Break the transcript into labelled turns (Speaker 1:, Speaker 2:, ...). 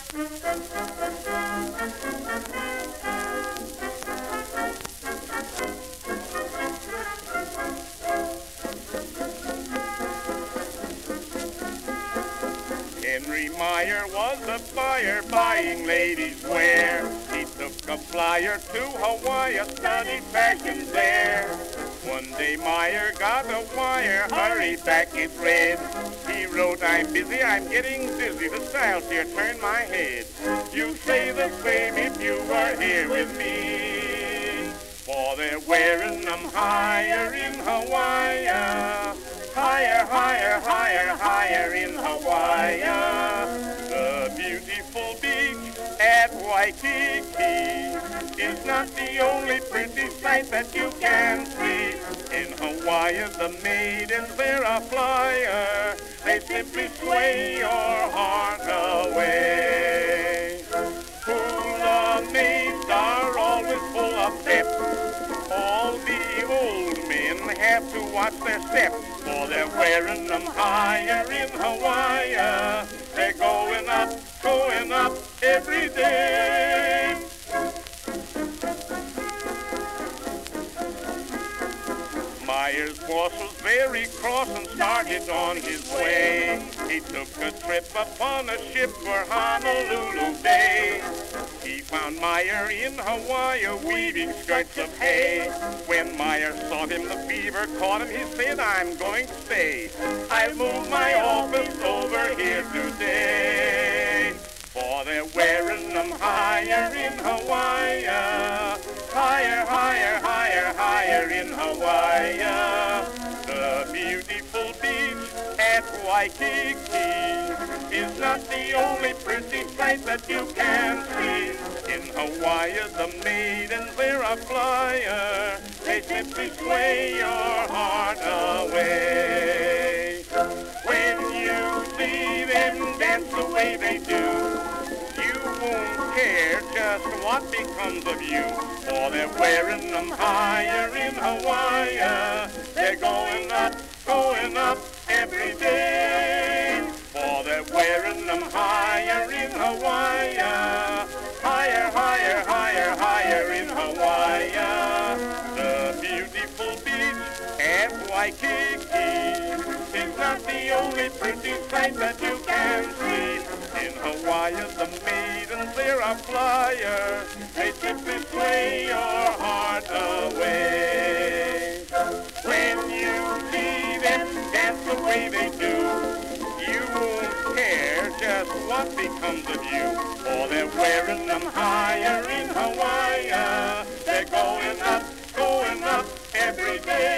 Speaker 1: Henry Meyer was a buyer buying ladies' wear. He took a flyer to Hawaii, studied fashions there. One day Meyer got a wire, hurry back it read. He wrote, I'm busy, I'm getting dizzy, the styles here turn my head. You say the same if you were here with me. For they're wearing them higher in Hawaii. Higher, higher, higher, higher in Hawaii. The beautiful beach at Waikiki is not the only pretty sight that you can see. In Hawaii, the maidens wear a flyer. They simply sway your heart away. Hula maids are always full of pep. All the old men have to watch their steps, for they're wearing them higher in Hawaii. They're going up every day. Meyer's boss was very cross and started on his way. He took a trip upon a ship for Honolulu Bay. He found Meyer in Hawaii weaving skirts of hay. When Meyer saw him, the fever caught him. He said, I'm going to stay. I'll move my office over here today. For they're wearing them higher in Hawaii. Higher, higher, higher, higher in Hawaii. The beautiful beach at Waikiki is not the only pretty sight that you can see. In Hawaii, the maidens wear a flyer. They simply sway your heart away. When you see them dance the way they do, you won't care just what becomes of you. For they're wearing them higher in Hawaii. They're going up every day. For they're wearing them higher in Hawaii. Higher, higher, higher, higher in Hawaii. The beautiful beach at Waikiki is not the only pretty sight that you can see. In Hawaii, the maidens, they're a flyer. They simply sway your heart away. When you see them dance the way they do, you won't care just what becomes of you. For they're wearing them higher in Hawaii. They're going up every day.